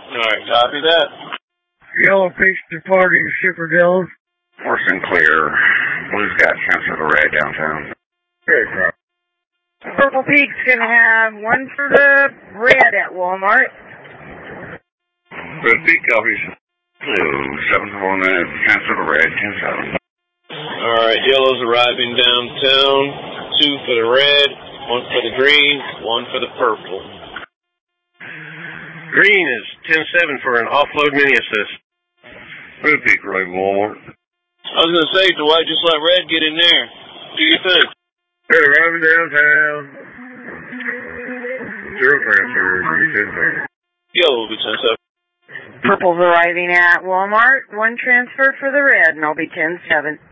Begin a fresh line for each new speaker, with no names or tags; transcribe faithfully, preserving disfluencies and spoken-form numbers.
Alright, copy that.
Yellow Peaks departing Shipper Dillon.
Horse and clear. Blue's got transfer to red downtown.
Very proud.
Purple Peak's going to have one for the red at Walmart.
Red Peak copies. Blue, seven to four minutes, transfer to red, ten seven.
Alright, yellow's arriving downtown. Two for the red, one for the green, one for the purple.
Green is ten seven for an offload mini assist.
Red Peak, right, Walmart.
I was going to say, Dwight, just let red get in there. What do you think?
They're arriving downtown.
Zero transfer, ten seven.
Yellow will be ten seven.
Purple's arriving at Walmart. One transfer for the red, and I'll be ten seven.